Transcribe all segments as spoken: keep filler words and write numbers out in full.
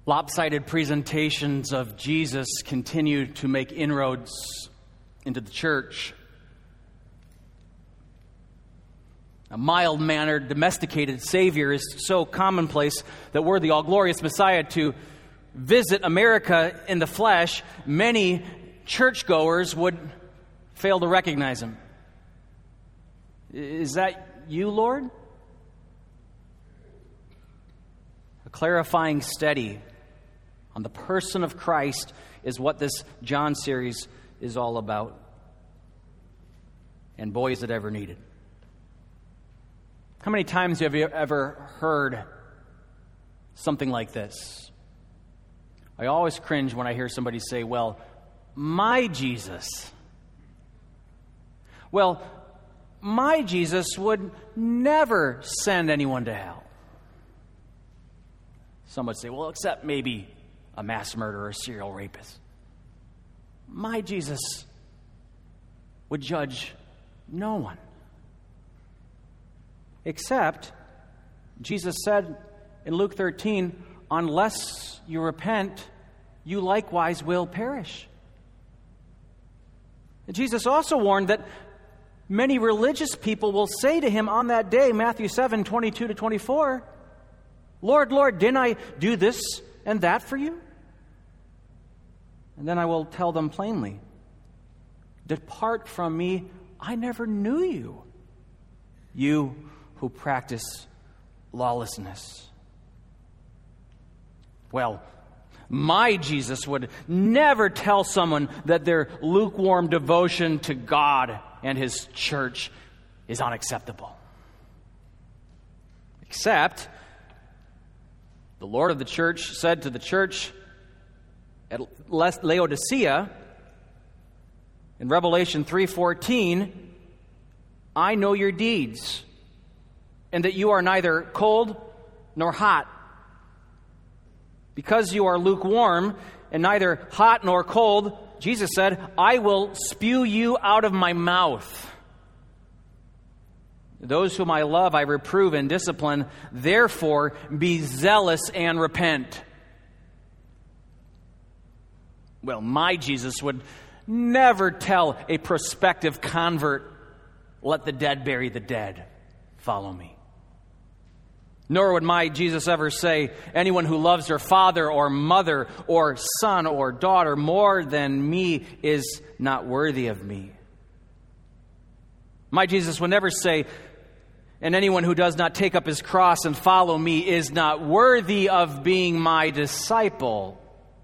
Lopsided presentations of Jesus continue to make inroads into the church. A mild-mannered, domesticated Savior is so commonplace that were the all-glorious Messiah to visit America in the flesh, many churchgoers would fail to recognize him. Is that you, Lord? A clarifying study on the person of Christ is what this John series is all about. And boy, is it ever needed. How many times have you ever heard something like this? I always cringe when I hear somebody say, well, my Jesus. Well, my Jesus would never send anyone to hell. Some would say, well, except maybe a mass murderer or a serial rapist. My Jesus would judge no one. Except, Jesus said in Luke thirteen, unless you repent, you likewise will perish. And Jesus also warned that many religious people will say to him on that day, Matthew seven, twenty-two to twenty-four, Lord, Lord, didn't I do this and that for you? And then I will tell them plainly, depart from me, I never knew you, you who practice lawlessness. Well, my Jesus would never tell someone that their lukewarm devotion to God and His church is unacceptable. Except, the Lord of the church said to the church at Laodicea in Revelation three fourteen, I know your deeds, and that you are neither cold nor hot. Because you are lukewarm and neither hot nor cold, Jesus said, I will spew you out of my mouth. Those whom I love, I reprove and discipline. Therefore, be zealous and repent. Well, my Jesus would never tell a prospective convert, let the dead bury the dead. Follow me. Nor would my Jesus ever say, anyone who loves their father or mother or son or daughter more than me is not worthy of me. My Jesus would never say, and anyone who does not take up his cross and follow me is not worthy of being my disciple.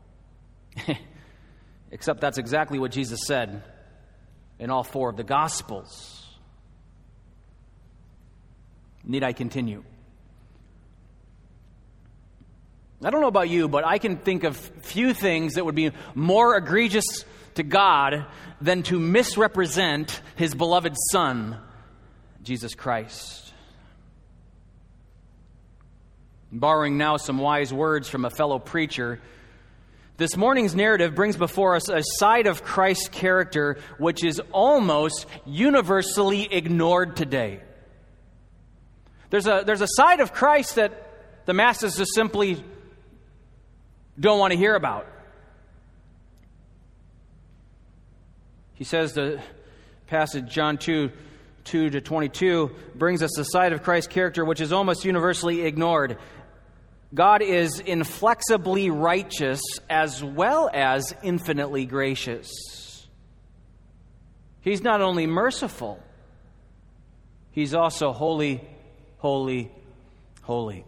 Except that's exactly what Jesus said in all four of the Gospels. Need I continue? I don't know about you, but I can think of few things that would be more egregious to God than to misrepresent His beloved Son, Jesus Christ. Borrowing now some wise words from a fellow preacher, this morning's narrative brings before us a side of Christ's character which is almost universally ignored today. There's a, there's a side of Christ that the masses just simply don't want to hear about. He says the passage, John two, two to twenty-two, brings us a side of Christ's character which is almost universally ignored. God is inflexibly righteous as well as infinitely gracious. He's not only merciful, He's also holy, holy, holy.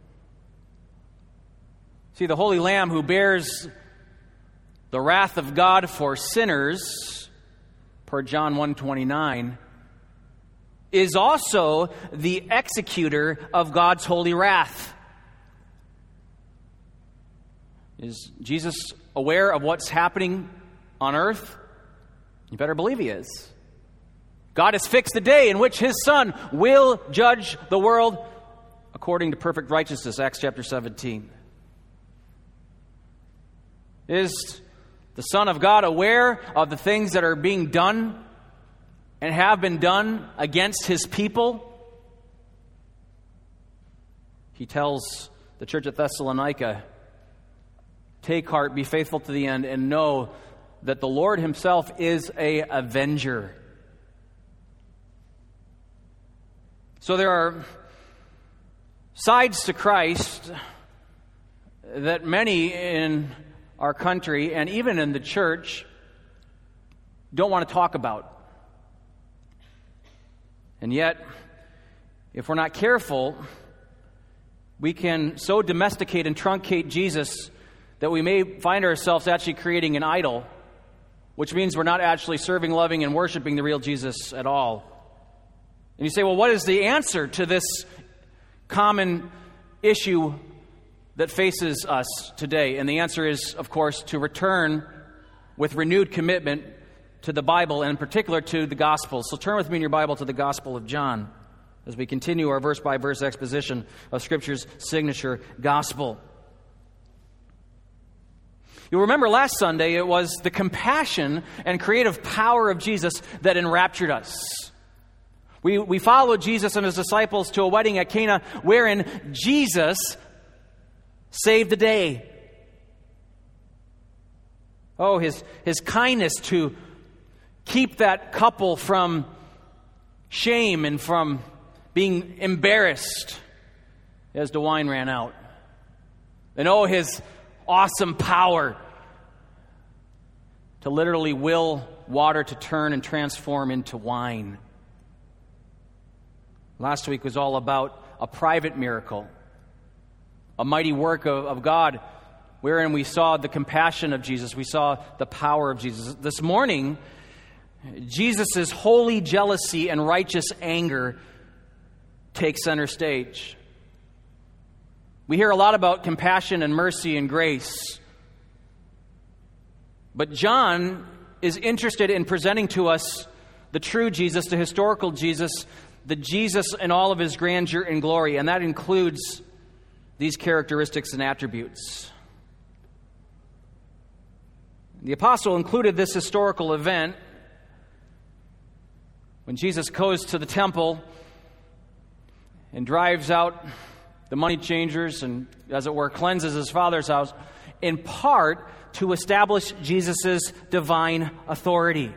See, the Holy Lamb who bears the wrath of God for sinners, per John one twenty-nine, is also the executor of God's holy wrath. Is Jesus aware of what's happening on earth? You better believe He is. God has fixed the day in which His Son will judge the world according to perfect righteousness, Acts chapter seventeen. Is the Son of God aware of the things that are being done and have been done against His people? He tells the church at Thessalonica take heart, be faithful to the end, and know that the Lord himself is a avenger. So there are sides to Christ that many in our country and even in the church don't want to talk about. And yet, if we're not careful, we can so domesticate and truncate Jesus that we may find ourselves actually creating an idol, which means we're not actually serving, loving, and worshiping the real Jesus at all. And you say, well, what is the answer to this common issue that faces us today? And the answer is, of course, to return with renewed commitment to the Bible, and in particular to the Gospel. So turn with me in your Bible to the Gospel of John as we continue our verse-by-verse exposition of Scripture's signature gospel. You'll remember last Sunday it was the compassion and creative power of Jesus that enraptured us. We, we followed Jesus and his disciples to a wedding at Cana wherein Jesus saved the day. Oh, his, his kindness to keep that couple from shame and from being embarrassed as the wine ran out. And oh, his awesome power to literally will water to turn and transform into wine. Last week was all about a private miracle, a mighty work of, of God, wherein we saw the compassion of Jesus, we saw the power of Jesus. This morning, Jesus' holy jealousy and righteous anger take center stage. We hear a lot about compassion and mercy and grace. But John is interested in presenting to us the true Jesus, the historical Jesus, the Jesus in all of his grandeur and glory. And that includes these characteristics and attributes. The apostle included this historical event when Jesus goes to the temple and drives out the money changers and, as it were, cleanses his father's house, in part to establish Jesus' divine authority.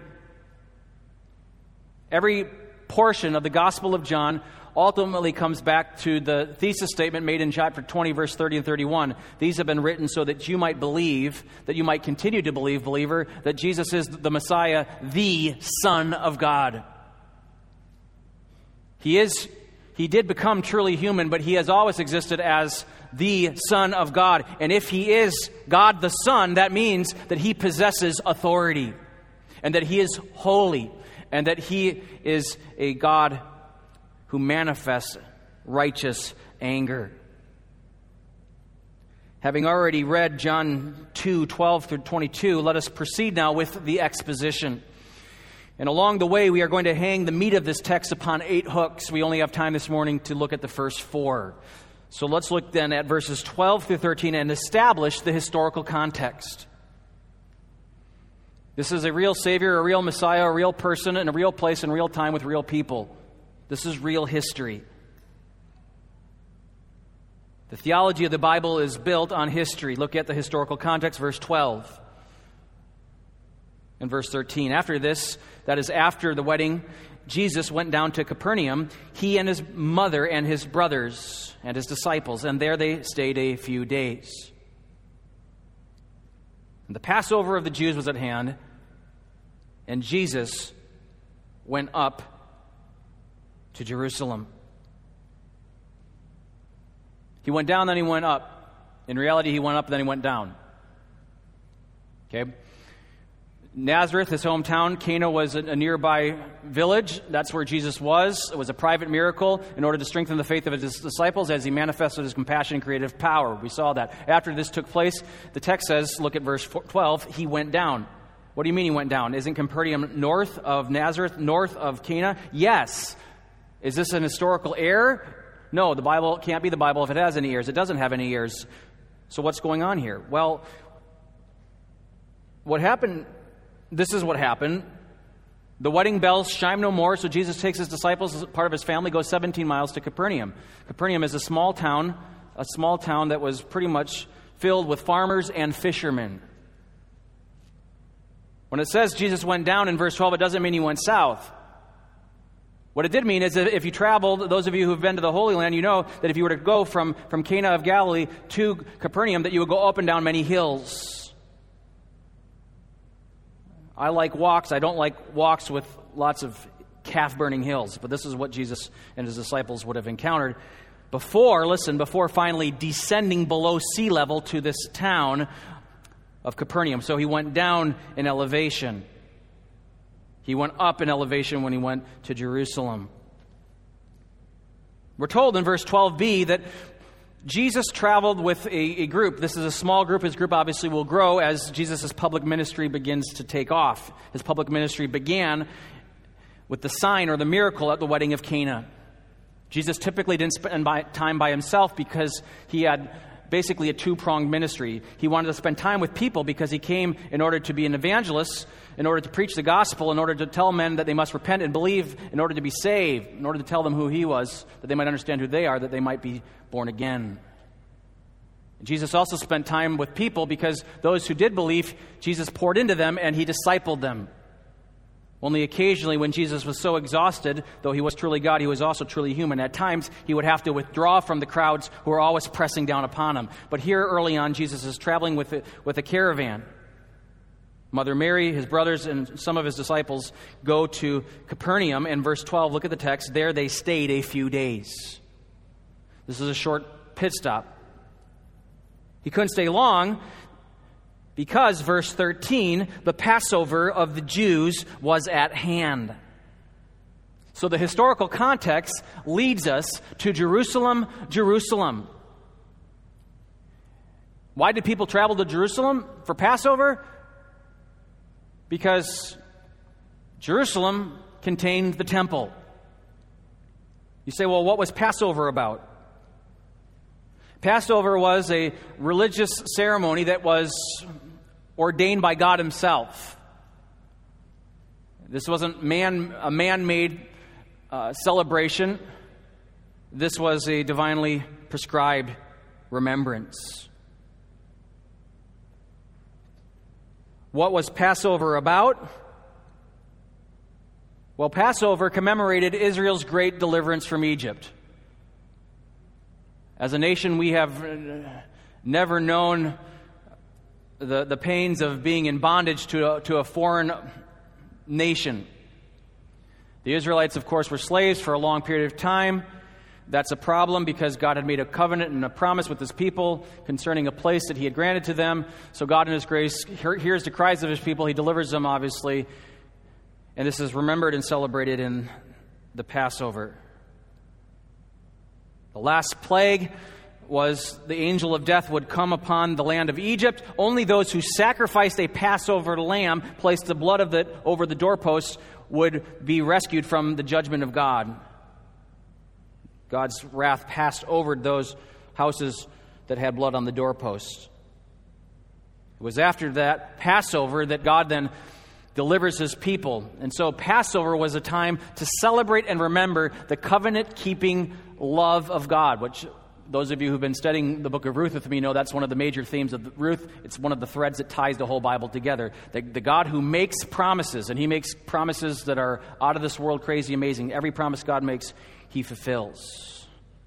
Every portion of the Gospel of John ultimately comes back to the thesis statement made in chapter twenty, verse thirty and thirty-one. These have been written so that you might believe, that you might continue to believe, believer, that Jesus is the Messiah, the Son of God. He is, he did become truly human, but he has always existed as the Son of God. And if he is God the Son, that means that he possesses authority, and that he is holy, and that he is a God who manifests righteous anger. Having already read John two, twelve through twenty-two, let us proceed now with the exposition. And along the way, we are going to hang the meat of this text upon eight hooks. We only have time this morning to look at the first four. So let's look then at verses twelve through thirteen and establish the historical context. This is a real Savior, a real Messiah, a real person, in a real place, in real time with real people. This is real history. The theology of the Bible is built on history. Look at the historical context, verse twelve and verse thirteen. After this, that is after the wedding, Jesus went down to Capernaum, he and his mother and his brothers and his disciples, and there they stayed a few days. And the Passover of the Jews was at hand, and Jesus went up to Jerusalem. He went down, then he went up. In reality, he went up, then he went down. Okay? Nazareth, his hometown. Cana was a nearby village. That's where Jesus was. It was a private miracle in order to strengthen the faith of his disciples as he manifested his compassion and creative power. We saw that. After this took place, the text says, look at verse twelve, he went down. What do you mean he went down? Isn't Capernaum north of Nazareth, north of Cana? Yes. Is this an historical error? No, the Bible can't be the Bible if it has any ears. It doesn't have any ears. So what's going on here? Well, what happened, this is what happened. The wedding bells chime no more, so Jesus takes his disciples as part of his family, goes seventeen miles to Capernaum. Capernaum is a small town, a small town that was pretty much filled with farmers and fishermen. When it says Jesus went down in verse twelve, it doesn't mean he went south. What it did mean is that if you traveled, those of you who've been to the Holy Land, you know that if you were to go from, from Cana of Galilee to Capernaum, that you would go up and down many hills. I like walks. I don't like walks with lots of calf-burning hills. But this is what Jesus and his disciples would have encountered before, listen, before finally descending below sea level to this town of Capernaum. So he went down in elevation. He went up in elevation when he went to Jerusalem. We're told in verse twelve b that Jesus traveled with a, a group. This is a small group. His group obviously will grow as Jesus' public ministry begins to take off. His public ministry began with the sign or the miracle at the wedding of Cana. Jesus typically didn't spend by, time by himself because he had basically a two-pronged ministry. He wanted to spend time with people because he came in order to be an evangelist, in order to preach the gospel, in order to tell men that they must repent and believe, in order to be saved, in order to tell them who he was, that they might understand who they are, that they might be born again. Jesus also spent time with people because those who did believe, Jesus poured into them and he discipled them. Only occasionally when Jesus was so exhausted, though he was truly God, he was also truly human. At times, he would have to withdraw from the crowds who were always pressing down upon him. But here early on, Jesus is traveling with a, with a caravan. Mother Mary, his brothers, and some of his disciples go to Capernaum. In verse twelve, look at the text. There they stayed a few days. This is a short pit stop. He couldn't stay long because, verse thirteen, the Passover of the Jews was at hand. So the historical context leads us to Jerusalem, Jerusalem. Why did people travel to Jerusalem for Passover? Because Jerusalem contained the temple. You say, well, what was Passover about? Passover was a religious ceremony that was ordained by God himself. This wasn't man, a man-made uh, celebration. This was a divinely prescribed remembrance. What was Passover about? Well, Passover commemorated Israel's great deliverance from Egypt. As a nation, we have never known the, the pains of being in bondage to a, to a foreign nation. The Israelites, of course, were slaves for a long period of time. That's a problem because God had made a covenant and a promise with his people concerning a place that he had granted to them. So God in his grace hears the cries of his people. He delivers them, obviously. And this is remembered and celebrated in the Passover. The last plague was the angel of death would come upon the land of Egypt. Only those who sacrificed a Passover lamb, placed the blood of it over the doorposts, would be rescued from the judgment of God. God's wrath passed over those houses that had blood on the doorposts. It was after that Passover that God then delivers his people. And so Passover was a time to celebrate and remember the covenant-keeping love of God, which those of you who've been studying the book of Ruth with me know that's one of the major themes of Ruth. It's one of the threads that ties the whole Bible together. The, the God who makes promises, and he makes promises that are out of this world, crazy, amazing. Every promise God makes, he fulfills.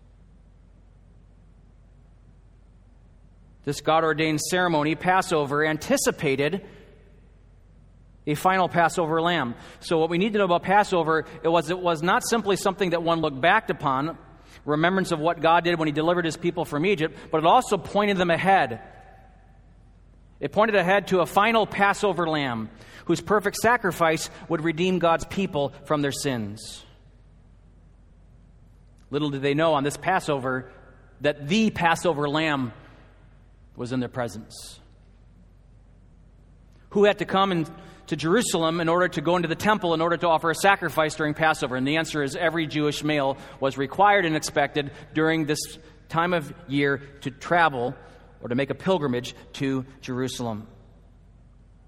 This God-ordained ceremony, Passover, anticipated a final Passover lamb. So what we need to know about Passover, it was it was not simply something that one looked back upon, remembrance of what God did when he delivered his people from Egypt, but it also pointed them ahead. It pointed ahead to a final Passover lamb whose perfect sacrifice would redeem God's people from their sins. Little did they know on this Passover that the Passover lamb was in their presence. Who had to come in, to Jerusalem in order to go into the temple in order to offer a sacrifice during Passover? And the answer is every Jewish male was required and expected during this time of year to travel or to make a pilgrimage to Jerusalem.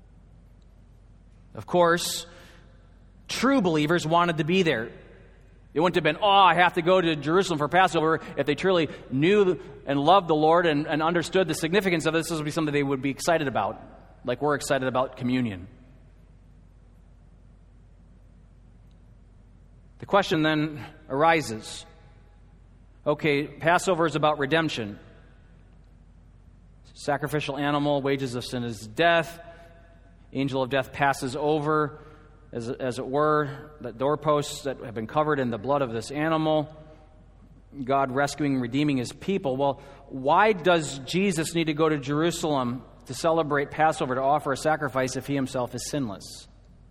Of course, true believers wanted to be there. It wouldn't have been, oh, I have to go to Jerusalem for Passover. If they truly knew and loved the Lord and, and understood the significance of this, this would be something they would be excited about, like we're excited about communion. The question then arises, okay, Passover is about redemption. Sacrificial animal, wages of sin is death. Angel of death passes over, as, as it were, the doorposts that have been covered in the blood of this animal. God rescuing and redeeming his people. Well, why does Jesus need to go to Jerusalem to celebrate Passover, to offer a sacrifice, if he himself is sinless?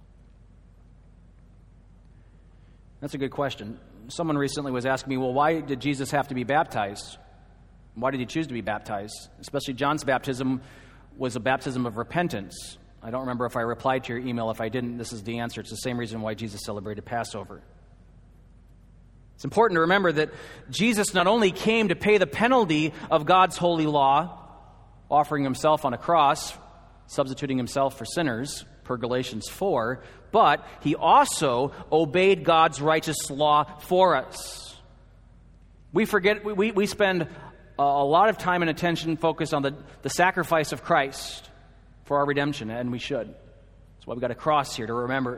That's a good question. Someone recently was asking me, well, why did Jesus have to be baptized? Why did he choose to be baptized? Especially John's baptism was a baptism of repentance. I don't remember if I replied to your email. If I didn't, this is the answer. It's the same reason why Jesus celebrated Passover. It's important to remember that Jesus not only came to pay the penalty of God's holy law, offering himself on a cross, substituting himself for sinners, per Galatians four, but he also obeyed God's righteous law for us. We forget, we, we spend a lot of time and attention focused on the, the sacrifice of Christ for our redemption, and we should. That's why we've got a cross here to remember.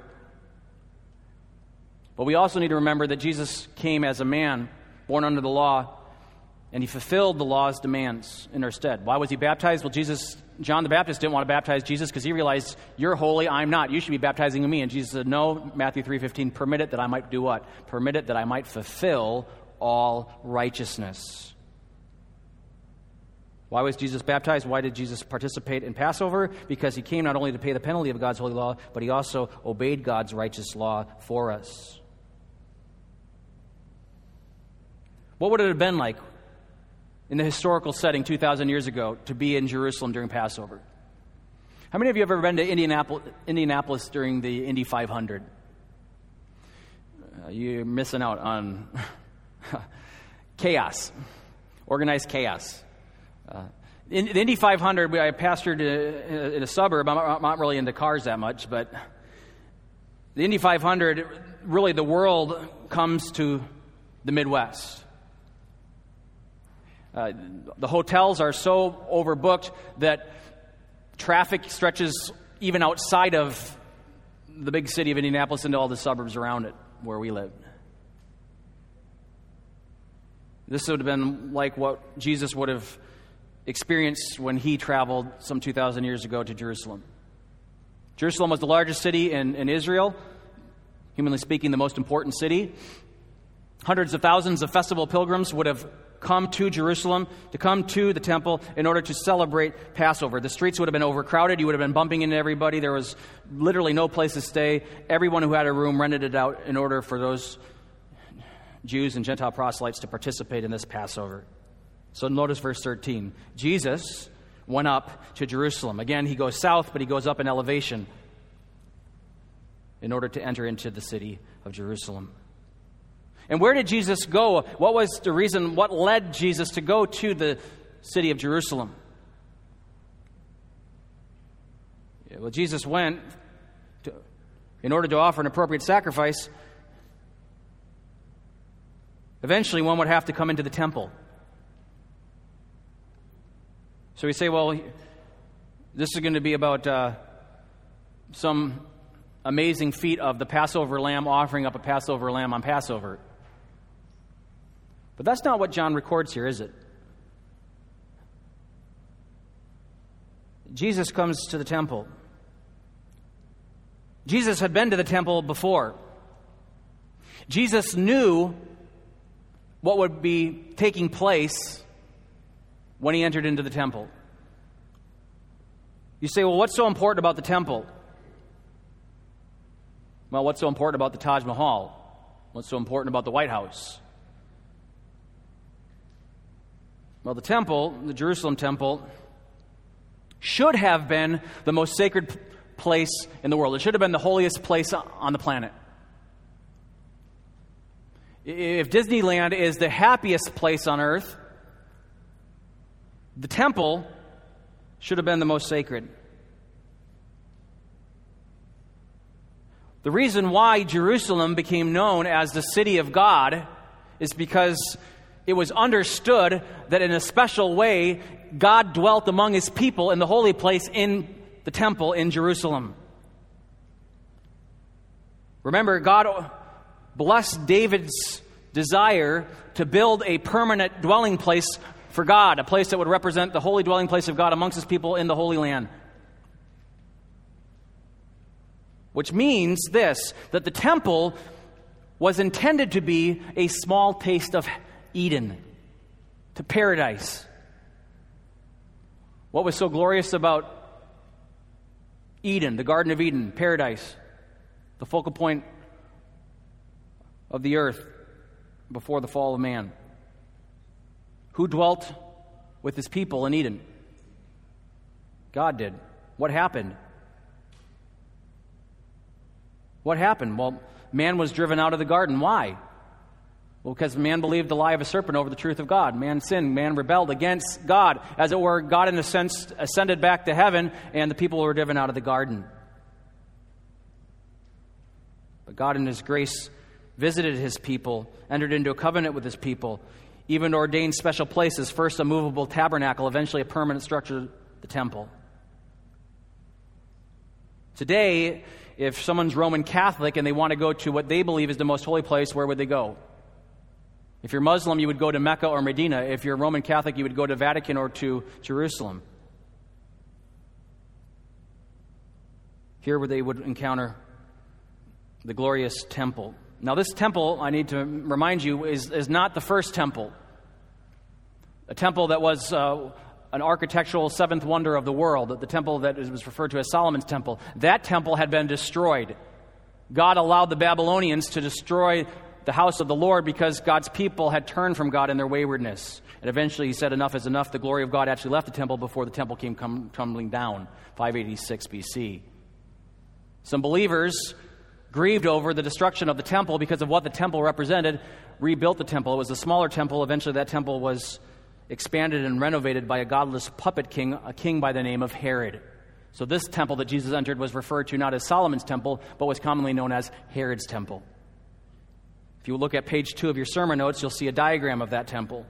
But we also need to remember that Jesus came as a man, born under the law, and he fulfilled the law's demands in our stead. Why was he baptized? Well, Jesus, John the Baptist didn't want to baptize Jesus because he realized, you're holy, I'm not. You should be baptizing me. And Jesus said, no, Matthew three fifteen, permit it that I might do what? Permit it that I might fulfill all righteousness. Why was Jesus baptized? Why did Jesus participate in Passover? Because he came not only to pay the penalty of God's holy law, but he also obeyed God's righteous law for us. What would it have been like in the historical setting two thousand years ago to be in Jerusalem during Passover? How many of you have ever been to Indianapolis, Indianapolis during the Indy five hundred? Uh, you're missing out on chaos, organized chaos. Uh, in the Indy five hundred, I pastored in a suburb. I'm not really into cars that much, but the Indy five hundred, really the world comes to the Midwest. Uh, the hotels are so overbooked that traffic stretches even outside of the big city of Indianapolis into all the suburbs around it where we live. This would have been like what Jesus would have experienced when he traveled some two thousand years ago to Jerusalem. Jerusalem was the largest city in, in Israel, humanly speaking, the most important city. Hundreds of thousands of festival pilgrims would have come to Jerusalem, to come to the temple in order to celebrate Passover. The streets would have been overcrowded. You would have been bumping into everybody. There was literally no place to stay. Everyone who had a room rented it out in order for those Jews and Gentile proselytes to participate in this Passover. So notice verse thirteen. Jesus went up to Jerusalem. Again, he goes south, but he goes up in elevation in order to enter into the city of Jerusalem. And where did Jesus go? What was the reason, what led Jesus to go to the city of Jerusalem? Yeah, well, Jesus went to, in order to offer an appropriate sacrifice. Eventually, one would have to come into the temple. So we say, well, this is going to be about uh, some amazing feat of the Passover lamb offering up a Passover lamb on Passover. But that's not what John records here, is it? Jesus comes to the temple. Jesus had been to the temple before. Jesus knew what would be taking place when he entered into the temple. You say, well, what's so important about the temple? Well, what's so important about the Taj Mahal? What's so important about the White House? Well, the temple, the Jerusalem temple, should have been the most sacred place in the world. It should have been the holiest place on the planet. If Disneyland is the happiest place on earth, the temple should have been the most sacred. The reason why Jerusalem became known as the city of God is because it was understood that in a special way, God dwelt among his people in the holy place in the temple in Jerusalem. Remember, God blessed David's desire to build a permanent dwelling place for God, a place that would represent the holy dwelling place of God amongst his people in the Holy Land. Which means this, that the temple was intended to be a small taste of Eden, to paradise. What was so glorious about Eden, the Garden of Eden, paradise, the focal point of the earth before the fall of man? Who dwelt with his people in Eden? God did. What happened? What happened? Well, man was driven out of the garden. Why? Well, because man believed the lie of a serpent over the truth of God. Man sinned. Man rebelled against God. As it were, God, in a sense, ascended back to heaven, and the people were driven out of the garden. But God, in his grace, visited his people, entered into a covenant with his people, even ordained special places, first a movable tabernacle, eventually a permanent structure, the temple. Today, if someone's Roman Catholic and they want to go to what they believe is the most holy place, where would they go? If you're Muslim, you would go to Mecca or Medina. If you're Roman Catholic, you would go to Vatican or to Jerusalem. Here where they would encounter the glorious temple. Now, this temple, I need to remind you, is, is not the first temple. A temple that was uh, an architectural seventh wonder of the world, the temple that was referred to as Solomon's temple. That temple had been destroyed. God allowed the Babylonians to destroy the house of the Lord because God's people had turned from God in their waywardness. And eventually he said, enough is enough. The glory of God actually left the temple before the temple came come, tumbling down, five eighty-six B C. Some believers grieved over the destruction of the temple because of what the temple represented, rebuilt the temple. It was a smaller temple. Eventually that temple was expanded and renovated by a godless puppet king, a king by the name of Herod. So this temple that Jesus entered was referred to not as Solomon's temple, but was commonly known as Herod's temple. If you look at page two of your sermon notes, you'll see a diagram of that temple.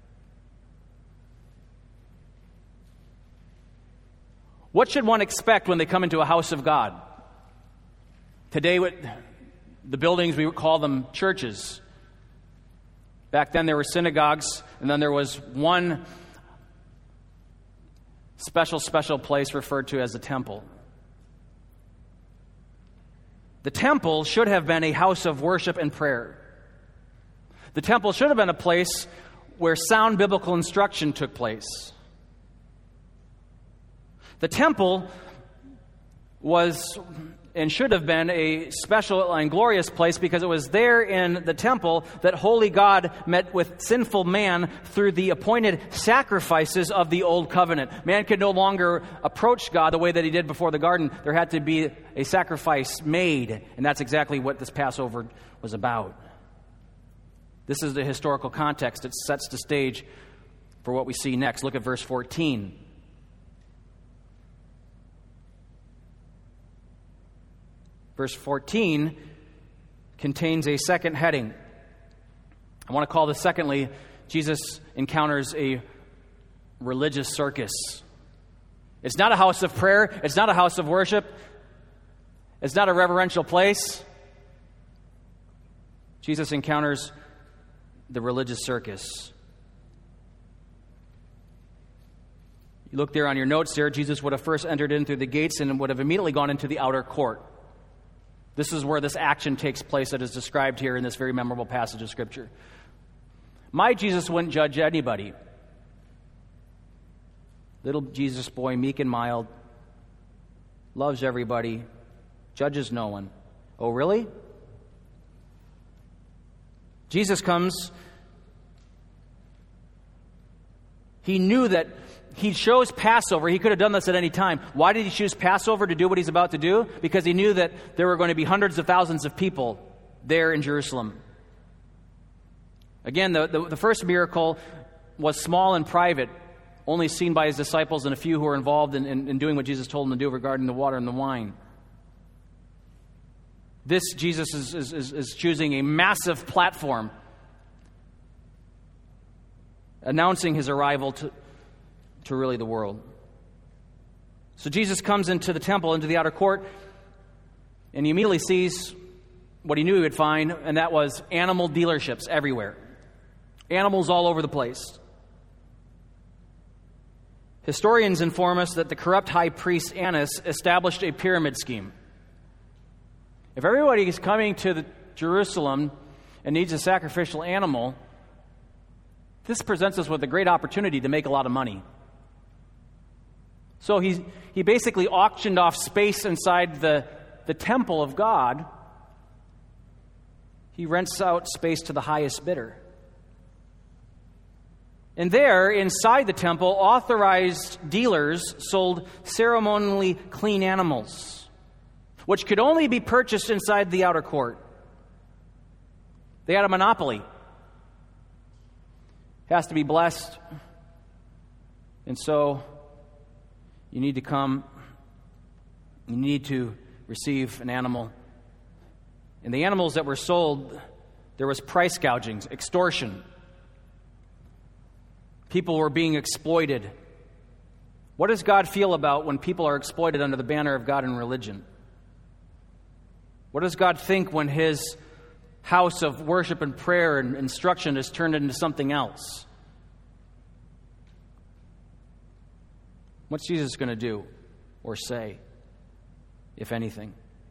What should one expect when they come into a house of God? Today, the buildings, we call them churches. Back then, there were synagogues, and then there was one special, special place referred to as a temple. The temple should have been a house of worship and prayer. The temple should have been a place where sound biblical instruction took place. The temple was and should have been a special and glorious place because it was there in the temple that holy God met with sinful man through the appointed sacrifices of the old covenant. Man could no longer approach God the way that he did before the garden. There had to be a sacrifice made, and that's exactly what this Passover was about. This is the historical context that sets the stage for what we see next. Look at verse fourteen. Verse fourteen contains a second heading. I want to call this, secondly, Jesus encounters a religious circus. It's not a house of prayer. It's not a house of worship. It's not a reverential place. Jesus encounters the religious circus. You look there on your notes there, Jesus would have first entered in through the gates and would have immediately gone into the outer court. This is where this action takes place that is described here in this very memorable passage of Scripture. My Jesus wouldn't judge anybody. Little Jesus boy, meek and mild, loves everybody, judges no one. Oh, really? Jesus comes. He knew that he chose Passover. He could have done this at any time. Why did he choose Passover to do what he's about to do? Because he knew that there were going to be hundreds of thousands of people there in Jerusalem. Again, the, the, the first miracle was small and private, only seen by his disciples and a few who were involved in, in, in doing what Jesus told them to do regarding the water and the wine. This Jesus is, is, is choosing a massive platform, announcing his arrival to, to really the world. So Jesus comes into the temple, into the outer court, and he immediately sees what he knew he would find, and that was animal dealerships everywhere. Animals all over the place. Historians inform us that the corrupt high priest Annas established a pyramid scheme. If everybody is coming to the Jerusalem and needs a sacrificial animal, this presents us with a great opportunity to make a lot of money. So he, he basically auctioned off space inside the, the temple of God. He rents out space to the highest bidder. And there, inside the temple, authorized dealers sold ceremonially clean animals, which could only be purchased inside the outer court. They had a monopoly. It has to be blessed. And so, you need to come, you need to receive an animal. And the animals that were sold, there was price gouging, extortion. People were being exploited. What does God feel about when people are exploited under the banner of God and religion? What does God think when his house of worship and prayer and instruction is turned into something else? What's Jesus going to do or say, if anything?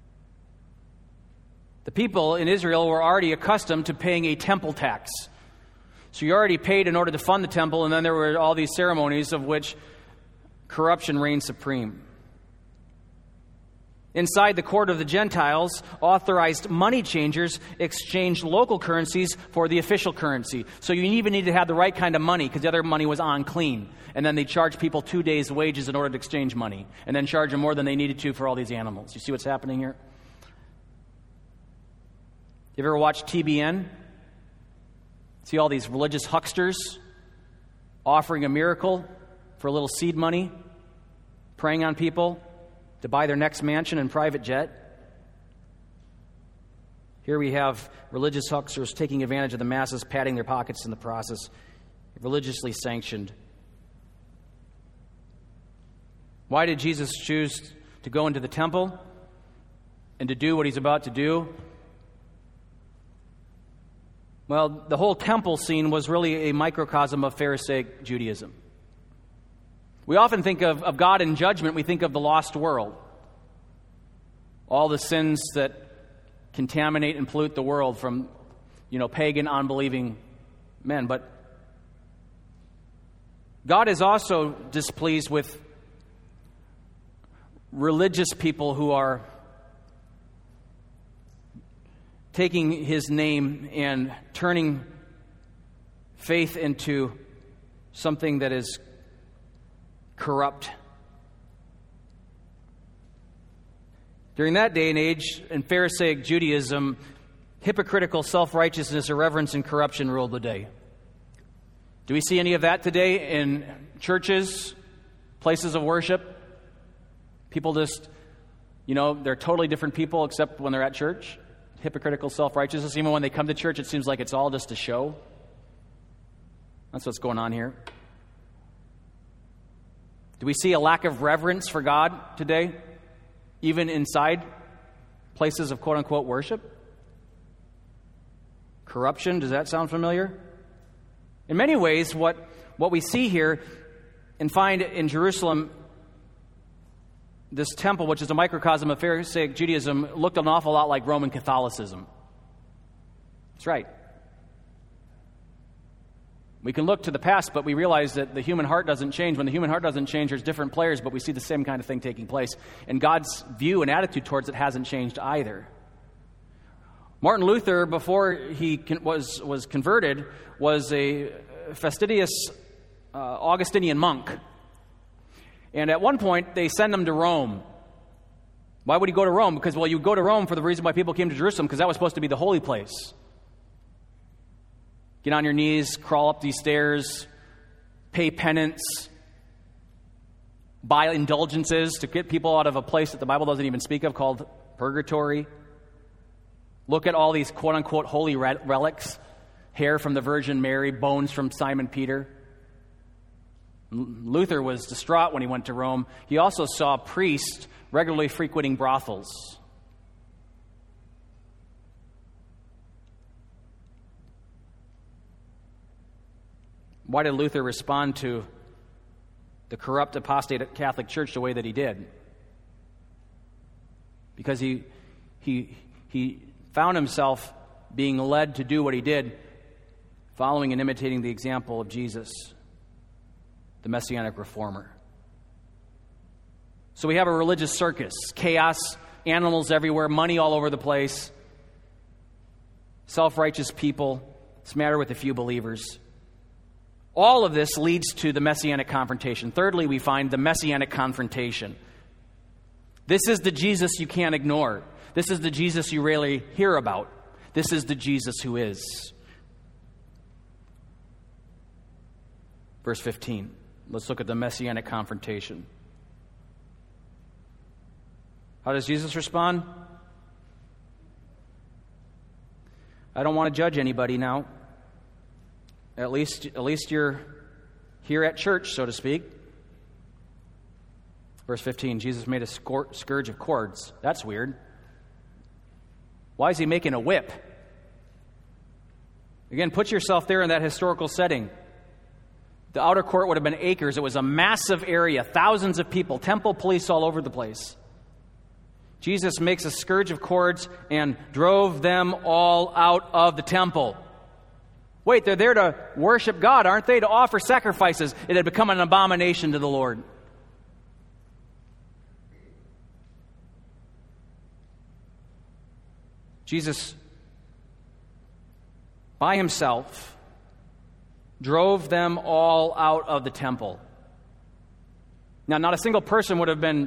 The people in Israel were already accustomed to paying a temple tax. So you already paid in order to fund the temple, and then there were all these ceremonies of which corruption reigned supreme. Inside the court of the Gentiles, authorized money changers exchanged local currencies for the official currency. So you even need to have the right kind of money, because the other money was unclean. And then they charged people two days' wages in order to exchange money, and then charge them more than they needed to for all these animals. You see what's happening here? You ever watch T B N? See all these religious hucksters offering a miracle for a little seed money, preying on people to buy their next mansion and private jet. Here we have religious hucksters taking advantage of the masses, padding their pockets in the process, religiously sanctioned. Why did Jesus choose to go into the temple and to do what he's about to do? Well, the whole temple scene was really a microcosm of Pharisaic Judaism. We often think of, of God in judgment, we think of the lost world. All the sins that contaminate and pollute the world from, you know, pagan, unbelieving men. But God is also displeased with religious people who are taking his name and turning faith into something that is corrupt. During that day and age, in Pharisaic Judaism, hypocritical self-righteousness, irreverence, and corruption ruled the day. Do we see any of that today in churches, places of worship? People just, you know, they're totally different people except when they're at church. Hypocritical self-righteousness. Even when they come to church, it seems like it's all just a show. That's what's going on here. Do we see a lack of reverence for God today, even inside places of quote-unquote worship? Corruption, does that sound familiar? In many ways, what, what we see here and find in Jerusalem, this temple, which is a microcosm of Pharisaic Judaism, looked an awful lot like Roman Catholicism. That's right. We can look to the past, but we realize that the human heart doesn't change. When the human heart doesn't change, there's different players, but we see the same kind of thing taking place. And God's view and attitude towards it hasn't changed either. Martin Luther, before he was, was converted, was a fastidious uh, Augustinian monk. And at one point, they send him to Rome. Why would he go to Rome? Because, well, you go to Rome for the reason why people came to Jerusalem, because that was supposed to be the holy place. Get on your knees, crawl up these stairs, pay penance, buy indulgences to get people out of a place that the Bible doesn't even speak of called purgatory. Look at all these quote-unquote holy relics, hair from the Virgin Mary, bones from Simon Peter. Luther was distraught when he went to Rome. He also saw priests regularly frequenting brothels. Why did Luther respond to the corrupt apostate Catholic Church the way that he did? Because he he he found himself being led to do what he did, following and imitating the example of Jesus, the Messianic reformer. So we have a religious circus, chaos, animals everywhere, money all over the place, self-righteous people. It's a matter with a few believers. All of this leads to the Messianic confrontation. Thirdly, we find the Messianic confrontation. This is the Jesus you can't ignore. This is the Jesus you rarely hear about. This is the Jesus who is. Verse fifteen. Let's look at the Messianic confrontation. How does Jesus respond? I don't want to judge anybody now. At least, at least you're here at church, so to speak. Verse fifteen, Jesus made a scourge of cords. That's weird. Why is he making a whip? Again, put yourself there in that historical setting. The outer court would have been acres. It was a massive area, thousands of people, temple police all over the place. Jesus makes a scourge of cords and drove them all out of the temple. Wait, they're there to worship God, aren't they? To offer sacrifices. It had become an abomination to the Lord. Jesus, by himself, drove them all out of the temple. Now, not a single person would have been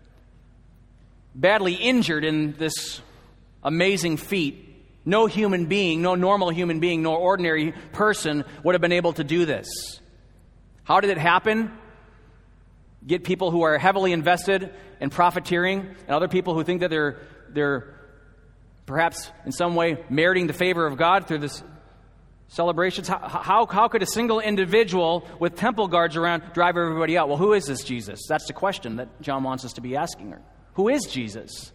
badly injured in this amazing feat. No human being, no normal human being, no ordinary person would have been able to do this. How did it happen? Get people who are heavily invested in profiteering and other people who think that they're they're perhaps in some way meriting the favor of God through this celebrations. How, how, how could a single individual with temple guards around drive everybody out? Well, who is this Jesus? That's the question that John wants us to be asking her. Who is Jesus?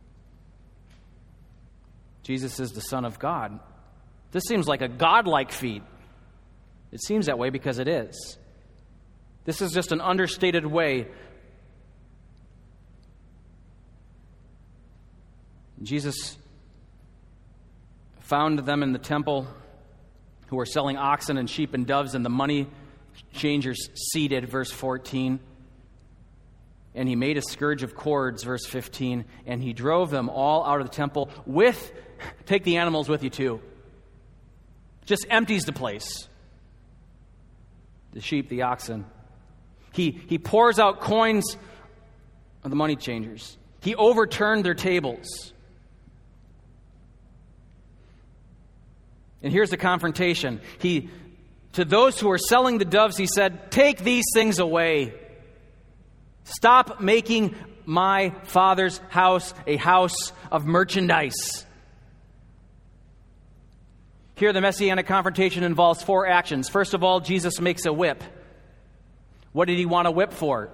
Jesus is the Son of God. This seems like a godlike feat. It seems that way because it is. This is just an understated way. Jesus found them in the temple who were selling oxen and sheep and doves, and the money changers seated, verse fourteen. And he made a scourge of cords, verse fifteen, and he drove them all out of the temple with, take the animals with you too. Just empties the place. The sheep, the oxen. He, he pours out coins of the money changers. He overturned their tables. And here's the confrontation. He, to those who are selling the doves, he said, "Take these things away. Stop making my Father's house a house of merchandise." Here, the Messianic confrontation involves four actions. First of all, Jesus makes a whip. What did he want a whip for?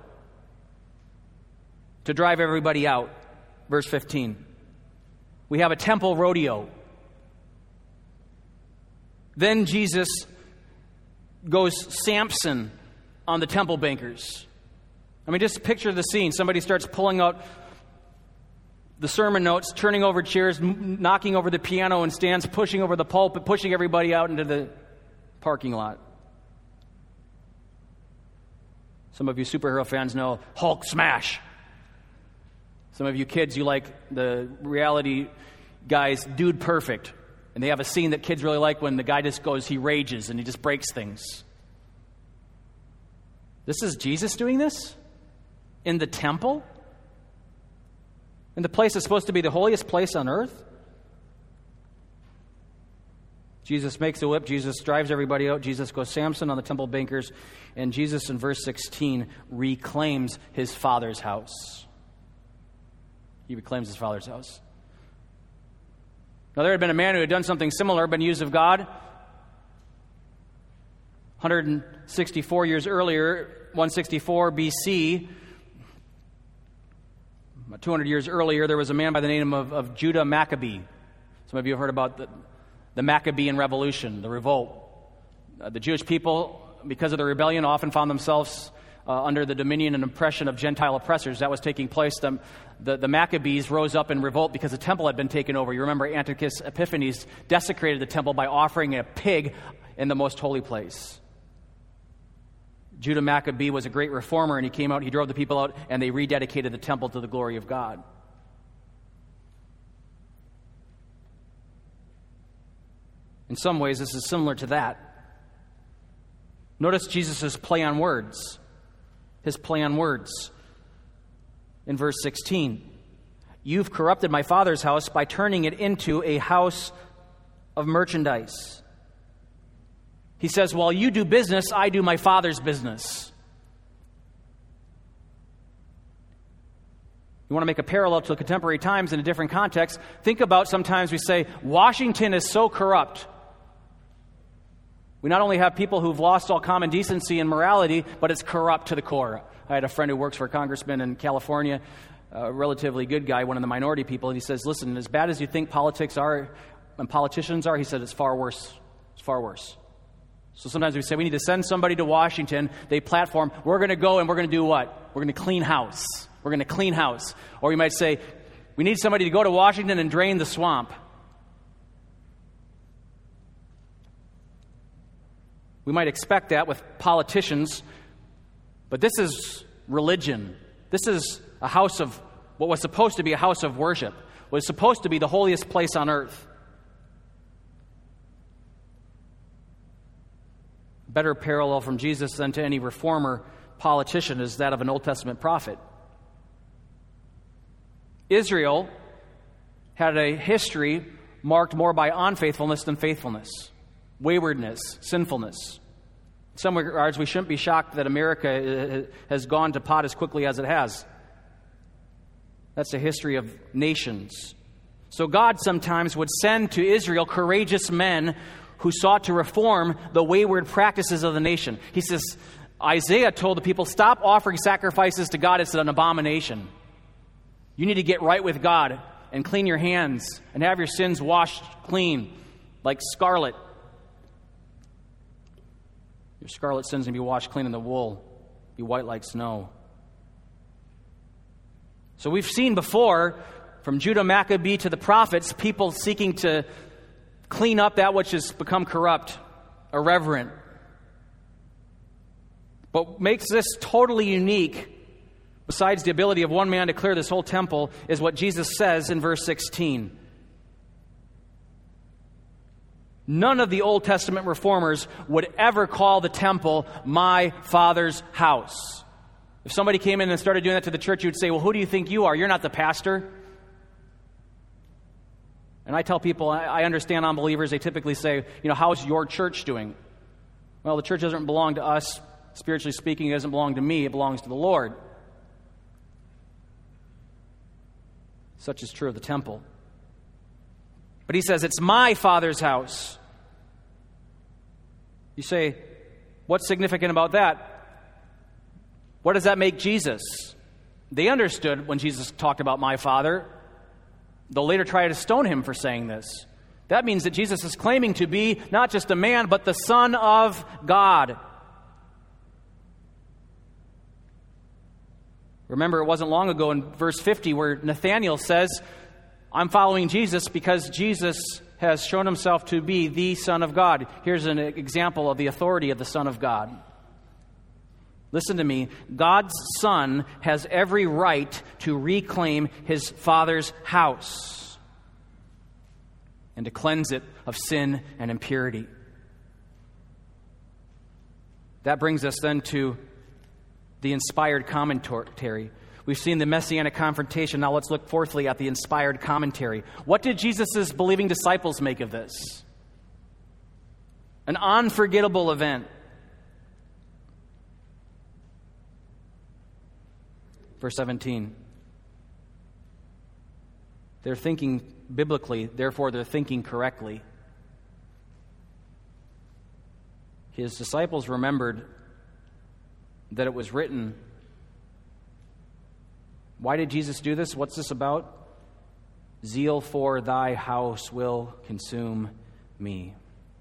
To drive everybody out. Verse fifteen. We have a temple rodeo. Then Jesus goes Samson on the temple bankers. I mean, just picture the scene. Somebody starts pulling out the sermon notes, turning over chairs, m- knocking over the piano and stands, pushing over the pulpit, pushing everybody out into the parking lot. Some of you superhero fans know Hulk smash. Some of you kids, you like the reality guys, Dude Perfect. And they have a scene that kids really like when the guy just goes, he rages and he just breaks things. This is Jesus doing this? In the temple? In the place that's supposed to be the holiest place on earth? Jesus makes a whip. Jesus drives everybody out. Jesus goes Samson on the temple bankers. And Jesus, in verse sixteen, reclaims his Father's house. He reclaims his Father's house. Now, there had been a man who had done something similar, been used of God. one hundred sixty-four years earlier, one sixty-four B C, two hundred years earlier, there was a man by the name of, of Judah Maccabee. Some of you have heard about the, the Maccabean Revolution, the revolt. Uh, the Jewish people, because of the rebellion, often found themselves uh, under the dominion and oppression of Gentile oppressors. That was taking place. The, the, the Maccabees rose up in revolt because the temple had been taken over. You remember Antiochus Epiphanes desecrated the temple by offering a pig in the most holy place. Judah Maccabee was a great reformer, and he came out, he drove the people out, and they rededicated the temple to the glory of God. In some ways, this is similar to that. Notice Jesus' play on words. His play on words. In verse sixteen, you've corrupted my Father's house by turning it into a house of merchandise. He says, while you do business, I do my Father's business. You want to make a parallel to contemporary times in a different context. Think about sometimes we say, Washington is so corrupt. We not only have people who've lost all common decency and morality, but it's corrupt to the core. I had a friend who works for a congressman in California, a relatively good guy, one of the minority people, and he says, listen, as bad as you think politics are and politicians are, he said, it's far worse. It's far worse. So sometimes we say we need to send somebody to Washington. They platform, we're going to go and we're going to do what? We're going to clean house. We're going to clean house. Or you might say, we need somebody to go to Washington and drain the swamp. We might expect that with politicians, but this is religion. This is a house of, what was supposed to be a house of worship, what was supposed to be the holiest place on earth. Better parallel from Jesus than to any reformer politician is that of an Old Testament prophet. Israel had a history marked more by unfaithfulness than faithfulness, waywardness, sinfulness. In some regards, we shouldn't be shocked that America has gone to pot as quickly as it has. That's a history of nations. So God sometimes would send to Israel courageous men who sought to reform the wayward practices of the nation. He says, Isaiah told the people, stop offering sacrifices to God. It's an abomination. You need to get right with God and clean your hands and have your sins washed clean like scarlet. Your scarlet sins can be washed clean in the wool, be white like snow. So we've seen before, from Judah Maccabee to the prophets, people seeking to clean up that which has become corrupt, irreverent. But what makes this totally unique, besides the ability of one man to clear this whole temple, is what Jesus says in verse sixteen. None of the Old Testament reformers would ever call the temple my Father's house. If somebody came in and started doing that to the church, you would say, well, who do you think you are? You're not the pastor. And I tell people, I understand unbelievers, they typically say, you know, how's your church doing? Well, the church doesn't belong to us. Spiritually speaking, it doesn't belong to me. It belongs to the Lord. Such is true of the temple. But he says, it's my Father's house. You say, what's significant about that? What does that make Jesus? They understood when Jesus talked about my Father. They'll later try to stone him for saying this. That means that Jesus is claiming to be not just a man, but the Son of God. Remember, it wasn't long ago in verse fifty where Nathanael says, I'm following Jesus because Jesus has shown himself to be the Son of God. Here's an example of the authority of the Son of God. Listen to me. God's Son has every right to reclaim his Father's house and to cleanse it of sin and impurity. That brings us then to the inspired commentary. We've seen the messianic confrontation. Now let's look fourthly at the inspired commentary. What did Jesus' believing disciples make of this? An unforgettable event. Verse seventeen. They're thinking biblically, therefore they're thinking correctly. His disciples remembered that it was written. Why did Jesus do this? What's this about? Zeal for thy house will consume me.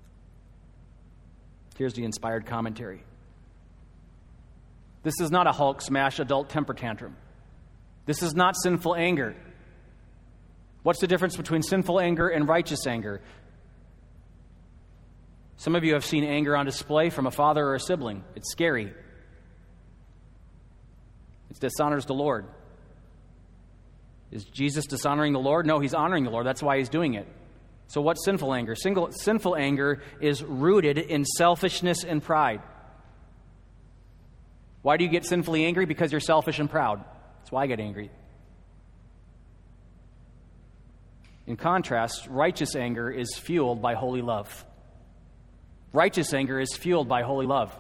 Here's the inspired commentary. This is not a Hulk smash adult temper tantrum. This is not sinful anger. What's the difference between sinful anger and righteous anger? Some of you have seen anger on display from a father or a sibling. It's scary. It dishonors the Lord. Is Jesus dishonoring the Lord? No, he's honoring the Lord. That's why he's doing it. So what's sinful anger? Single, sinful anger is rooted in selfishness and pride. Why do you get sinfully angry? Because you're selfish and proud. That's why I get angry. In contrast, righteous anger is fueled by holy love. Righteous anger is fueled by holy love.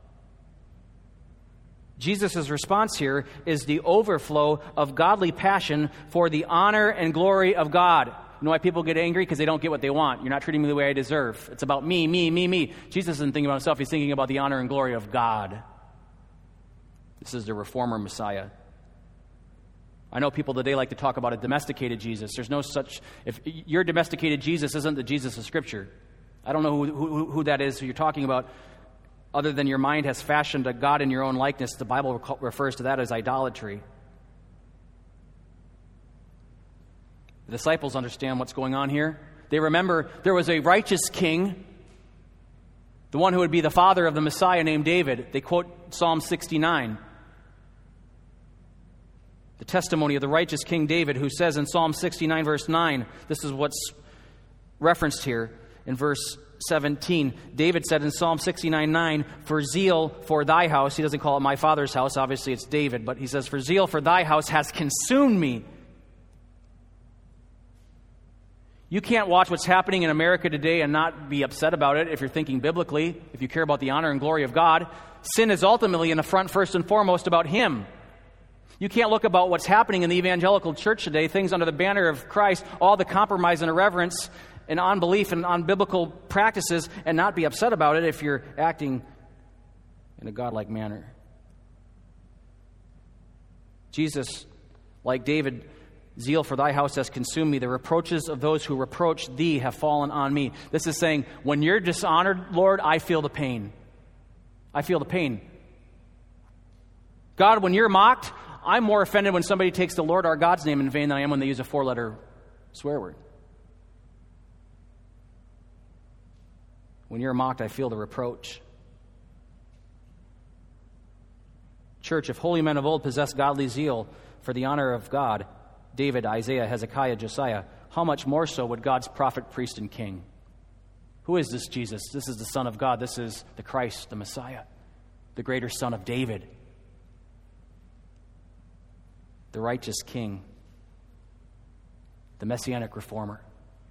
Jesus' response here is the overflow of godly passion for the honor and glory of God. You know why people get angry? Because they don't get what they want. You're not treating me the way I deserve. It's about me, me, me, me. Jesus isn't thinking about himself. He's thinking about the honor and glory of God. This is the reformer Messiah. I know people today like to talk about a domesticated Jesus. There's no such... If your domesticated Jesus isn't the Jesus of Scripture. I don't know who, who, who that is who you're talking about. Other than your mind has fashioned a God in your own likeness, the Bible refers to that as idolatry. The disciples understand what's going on here. They remember there was a righteous king, the one who would be the father of the Messiah named David. They quote Psalm sixty-nine. The testimony of the righteous King David, who says in Psalm sixty-nine, verse nine, this is what's referenced here in verse seventeen. David said in Psalm sixty-nine, nine, for zeal for thy house, he doesn't call it my father's house, obviously it's David, but he says, for zeal for thy house has consumed me. You can't watch what's happening in America today and not be upset about it if you're thinking biblically, if you care about the honor and glory of God. Sin is ultimately an affront first and foremost about Him. You can't look about what's happening in the evangelical church today, things under the banner of Christ, all the compromise and irreverence and unbelief and unbiblical practices, and not be upset about it if you're acting in a godlike manner. Jesus, like David, zeal for thy house has consumed me. The reproaches of those who reproach thee have fallen on me. This is saying, when you're dishonored, Lord, I feel the pain. I feel the pain. God, when you're mocked, I'm more offended when somebody takes the Lord our God's name in vain than I am when they use a four-letter swear word. When you're mocked, I feel the reproach. Church, if holy men of old possessed godly zeal for the honor of God, David, Isaiah, Hezekiah, Josiah, how much more so would God's prophet, priest, and king? Who is this Jesus? This is the Son of God. This is the Christ, the Messiah, the greater Son of David, the righteous King, the Messianic reformer.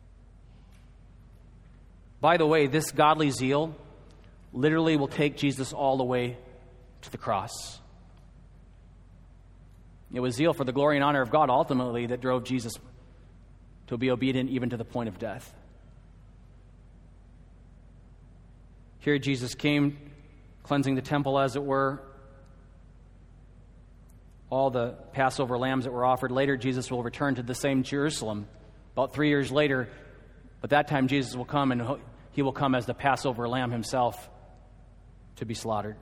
By the way, this godly zeal literally will take Jesus all the way to the cross. It was zeal for the glory and honor of God ultimately that drove Jesus to be obedient even to the point of death. Here Jesus came, cleansing the temple as it were, all the Passover lambs that were offered. Later, Jesus will return to the same Jerusalem about three years later, but that time Jesus will come, and he will come as the Passover lamb himself to be slaughtered.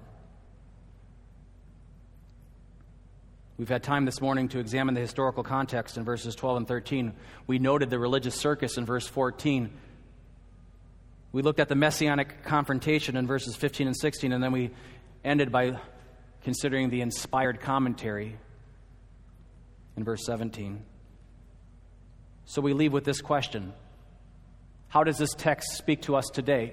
We've had time this morning to examine the historical context in verses twelve and thirteen. We noted the religious circus in verse fourteen. We looked at the messianic confrontation in verses fifteen and sixteen, and then we ended by considering the inspired commentary in verse seventeen. So we leave with this question: how does this text speak to us today?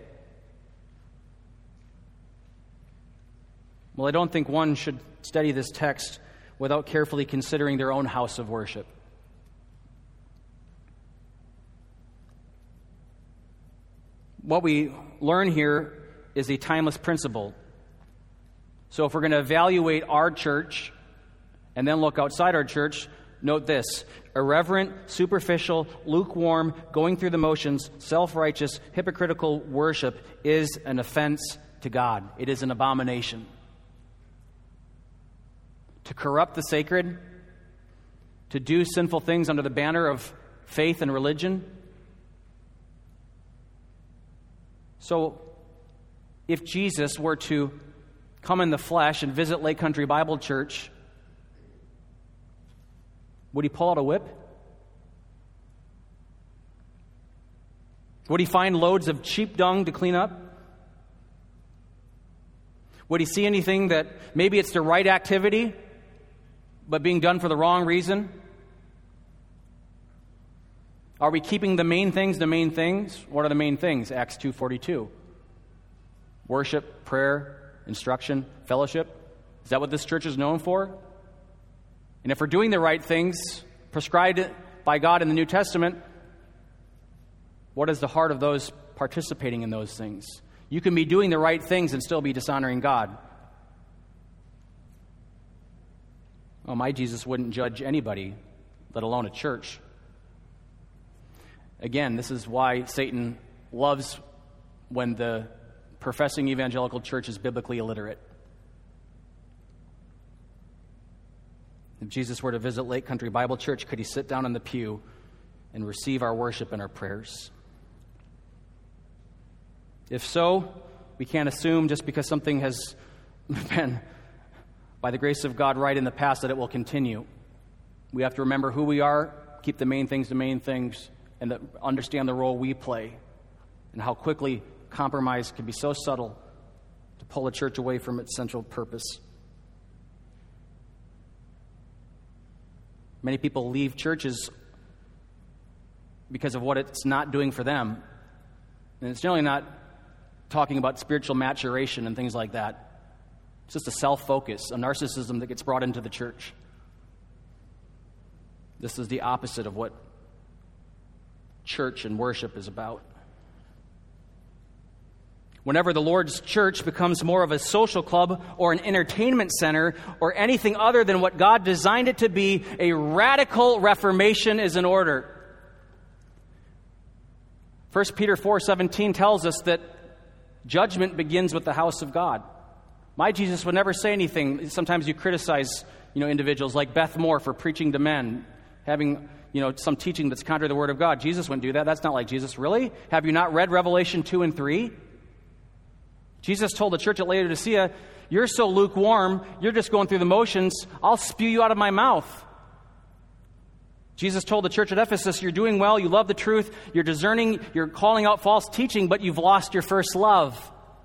Well, I don't think one should study this text without carefully considering their own house of worship. What we learn here is a timeless principle. So if we're going to evaluate our church and then look outside our church, Note this: irreverent, superficial, lukewarm, going through the motions, self-righteous, hypocritical worship is an offense to God. It is an abomination. To corrupt the sacred, to do sinful things under the banner of faith and religion. So, if Jesus were to come in the flesh and visit Lake Country Bible Church, would he pull out a whip? Would he find loads of sheep dung to clean up? Would he see anything that maybe it's the right activity, but being done for the wrong reason? Are we keeping the main things the main things? What are the main things? Acts two forty-two. Worship, prayer, instruction, fellowship. Is that what this church is known for? And if we're doing the right things prescribed by God in the New Testament, what is the heart of those participating in those things? You can be doing the right things and still be dishonoring God. Well, my Jesus wouldn't judge anybody, let alone a church. Again, this is why Satan loves when the professing evangelical church is biblically illiterate. If Jesus were to visit Lake Country Bible Church, could he sit down in the pew and receive our worship and our prayers? If so, we can't assume just because something has been, by the grace of God, right in the past, that it will continue. We have to remember who we are, keep the main things the main things, and the, understand the role we play, and how quickly compromise can be so subtle to pull a church away from its central purpose. Many people leave churches because of what it's not doing for them. And it's generally not talking about spiritual maturation and things like that. It's just a self-focus, a narcissism that gets brought into the church. This is the opposite of what church and worship is about. Whenever the Lord's church becomes more of a social club or an entertainment center or anything other than what God designed it to be, a radical reformation is in order. First Peter four seventeen tells us that judgment begins with the house of God. My Jesus would never say anything. Sometimes you criticize, you know, individuals like Beth Moore for preaching to men, having, you know, some teaching that's contrary to the Word of God. Jesus wouldn't do that. That's not like Jesus. Really? Have you not read Revelation two and three? Jesus told the church at Laodicea, you're so lukewarm, you're just going through the motions, I'll spew you out of my mouth. Jesus told the church at Ephesus, you're doing well, you love the truth, you're discerning, you're calling out false teaching, but you've lost your first love.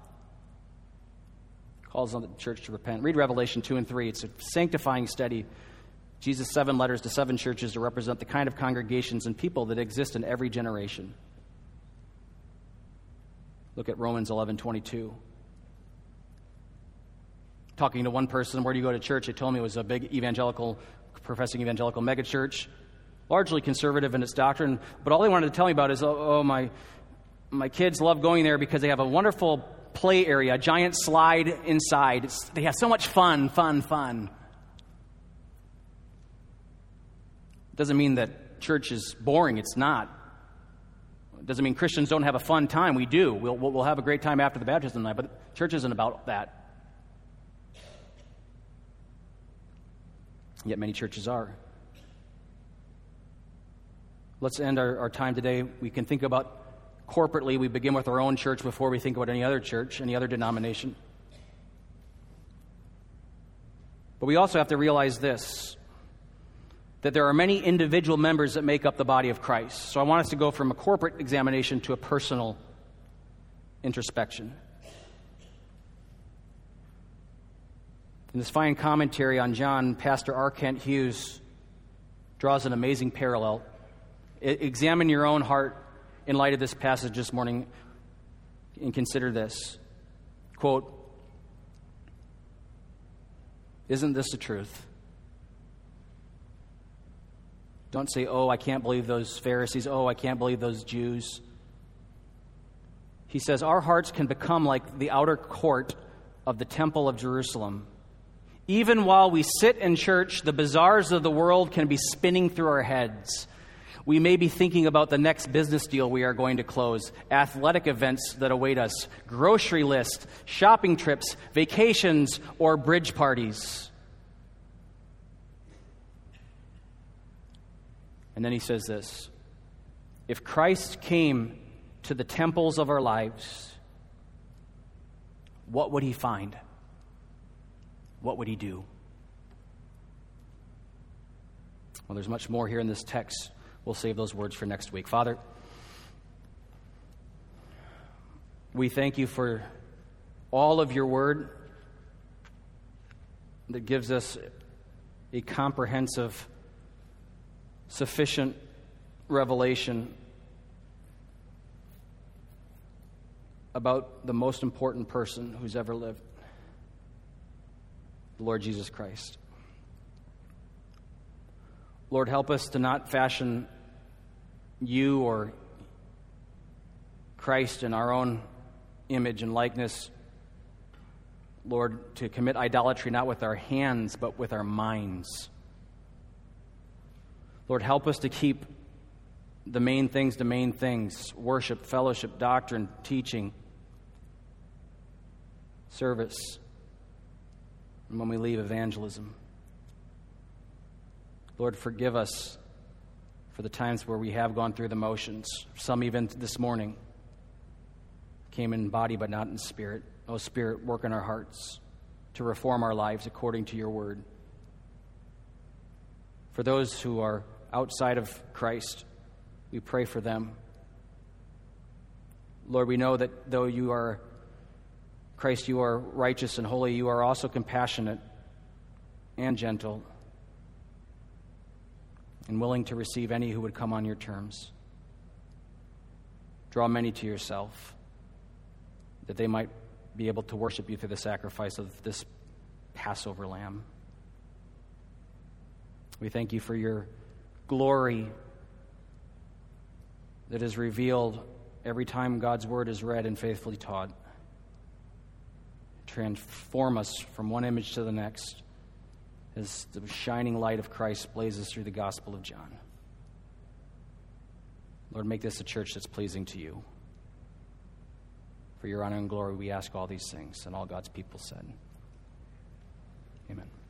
Calls on the church to repent. Read Revelation two and three. It's a sanctifying study. Jesus' seven letters to seven churches to represent the kind of congregations and people that exist in every generation. Look at Romans eleven twenty-two. Talking to one person, where do you go to church? They told me it was a big evangelical, professing evangelical megachurch, largely conservative in its doctrine, but all they wanted to tell me about is, oh, oh my, my kids love going there because they have a wonderful play area, a giant slide inside. It's, they have so much fun, fun, fun. Doesn't mean that church is boring. It's not. It doesn't mean Christians don't have a fun time. We do. We'll, we'll have a great time after the baptism night, but church isn't about that. Yet many churches are. Let's end our, our time today. We can think about corporately, we begin with our own church before we think about any other church, any other denomination. But we also have to realize this, that there are many individual members that make up the body of Christ. So I want us to go from a corporate examination to a personal introspection. In this fine commentary on John, Pastor R. Kent Hughes draws an amazing parallel. I- examine your own heart in light of this passage this morning and consider this. Quote, "Isn't this the truth? Don't say, oh, I can't believe those Pharisees. Oh, I can't believe those Jews." He says, our hearts can become like the outer court of the Temple of Jerusalem. Even while we sit in church, the bazaars of the world can be spinning through our heads. We may be thinking about the next business deal we are going to close, athletic events that await us, grocery list, shopping trips, vacations, or bridge parties. And then he says this: if Christ came to the temples of our lives, what would he find? What would he do? Well, there's much more here in this text. We'll save those words for next week. Father, we thank you for all of your word that gives us a comprehensive, sufficient revelation about the most important person who's ever lived, the Lord Jesus Christ. Lord, help us to not fashion you or Christ in our own image and likeness. Lord, to commit idolatry not with our hands, but with our minds. Lord, help us to keep the main things the main things: worship, fellowship, doctrine, teaching, service, and when we leave, evangelism. Lord, forgive us for the times where we have gone through the motions. Some even this morning came in body but not in spirit. Oh, Spirit, work in our hearts to reform our lives according to your word. For those who are outside of Christ, we pray for them. Lord, we know that though you are, Christ, you are righteous and holy, you are also compassionate and gentle, and willing to receive any who would come on your terms. Draw many to yourself, that they might be able to worship you through the sacrifice of this Passover lamb. We thank you for your glory that is revealed every time God's word is read and faithfully taught. Transform us from one image to the next as the shining light of Christ blazes through the Gospel of John. Lord, make this a church that's pleasing to you. For your honor and glory, we ask all these things, and all God's people said, amen.